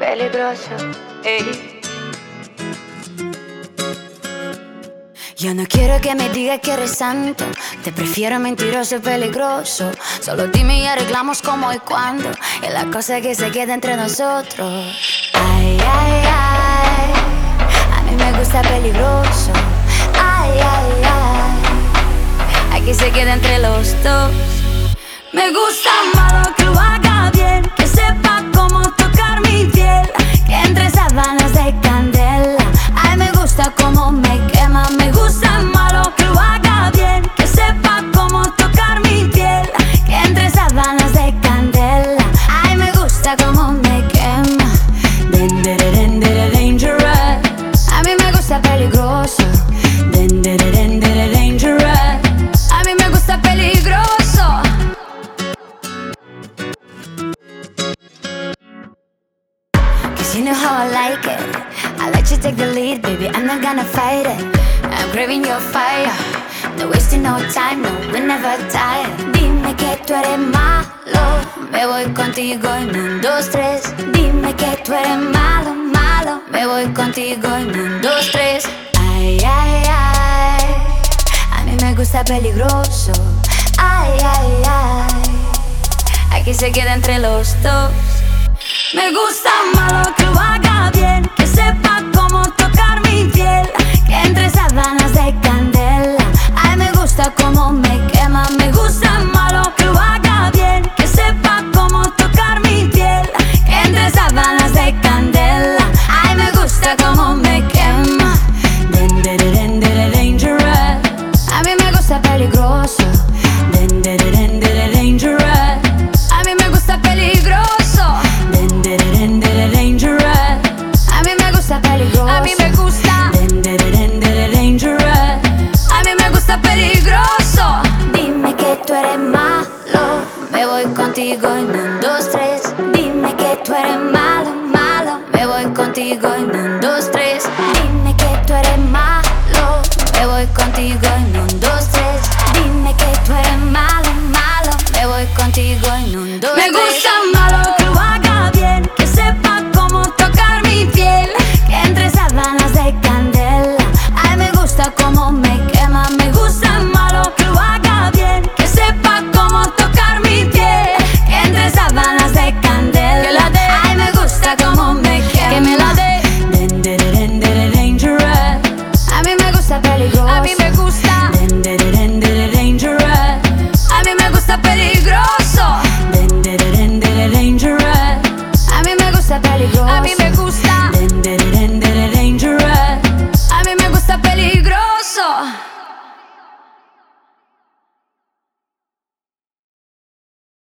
peligroso. Ey. Yo no quiero que me digas que eres santo. Te prefiero mentiroso y peligroso. Solo dime y arreglamos cómo y cuándo. Y la cosa que se queda entre nosotros. Ay, ay, ay. A mí me gusta peligroso. Ay, ay, ay. Aquí se queda entre los dos. Me gusta malo, que lo haga bien, que sepa cómo tocar mi piel, que entre sábanas de candela. Ay, me gusta cómo me quema. Me gusta malo, que lo haga bien, que sepa cómo tocar mi piel, que entre sábanas de candela. Ay, me gusta cómo me quema. Dangerous. A mí me gusta peligroso. Dangerous. A mí me gusta peligroso. You know how I like it. I let you take the lead, baby, I'm not gonna fight it. I'm craving your fire. No wasting no time, no, we're never tired. Dime que tú eres malo. Me voy contigo en 1, 2, 3. Dime que tú eres malo, malo. Me voy contigo en 1, 2, 3. Ay, ay, ay. A mí me gusta peligroso. Ay, ay, ay. Aquí se queda entre los dos. Me gusta malo, que lo haga bien, que sepa cómo tocar mi piel, que entre sábanas de candela. Ay, me gusta cómo me quema. Me gusta malo, que lo haga bien, que sepa cómo tocar mi piel, que entre sábanas de candela. Ay, me gusta cómo me quema. Dangerous. A mí me gusta peligroso. Dangerous. A mí me gusta peligroso. A mí me gusta peligroso. A mí me gusta. Dangerous. A mí me gusta peligroso. Dime que tú eres malo. Me voy contigo en 1, 2, 3. Dime que tú eres malo, malo. Me voy contigo en 1, 2, 3. Dime que tú eres malo. Me voy contigo en 1, 2, 3. Dime que tú eres malo, malo. Me voy contigo en 1, 2, 3. Me gusta